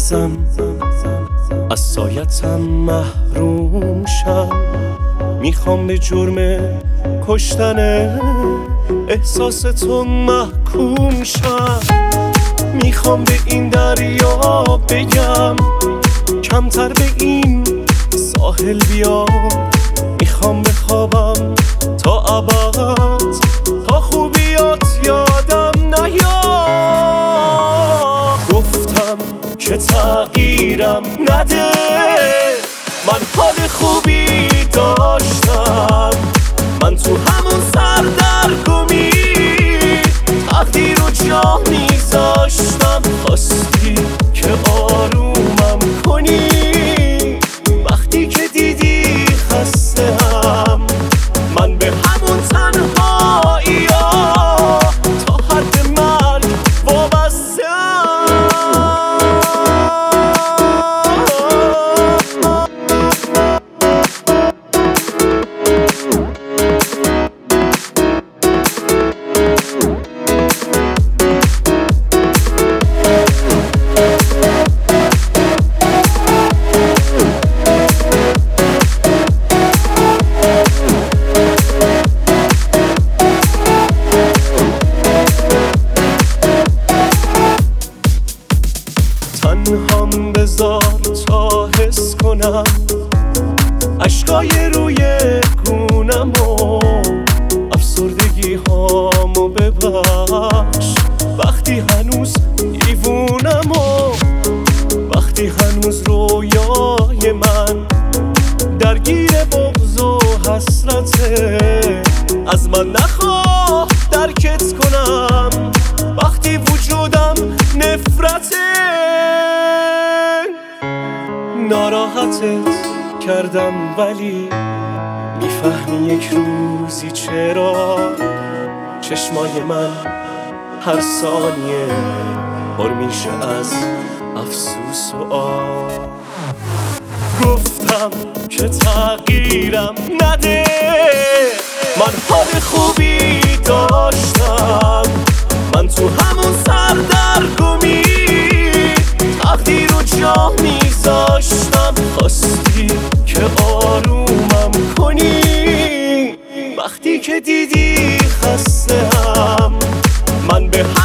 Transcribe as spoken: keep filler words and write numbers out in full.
عزیزم از سایتم محروم شم. میخوام به جرم کشتن احساس تو محکوم شم. میخوام به این دریا بگم کمتر به این ساحل بیا. میخوام بخوابم تا ابد تا خوبیات یادم نیاد. گفتم که تغییرم نده، من حال خوبی داشتم. من تو همون سردرگمی تقدیر رو جا میذاشتم. خواستی که آرومم کنی وقتی که دیدی خسته‌ام. من به همون تنهایی ها تا حد مرگ وابسته‌ام. تنهام بذار تا حس کنم اشکای روی گونم و افسردگی هامو ببخش. وقتی هنوز دیوونم و وقتی هنوز رویای من درگیر بغض و حسرته. از من نخواه درکت کنم وقتی وجودم نفرته. ناراحتت کردم ولی میفهمی یک روزی چرا چشمای من هر ثانیه پر میشه از افسوس و آه. گفتم که تغییرم نده، من حال خوبی داشتم. من تو همون سردرگمی تقدیر رو جا میذاشتم. خواستی که آرومم کنی وقتی که دیدی خسته‌ام. من به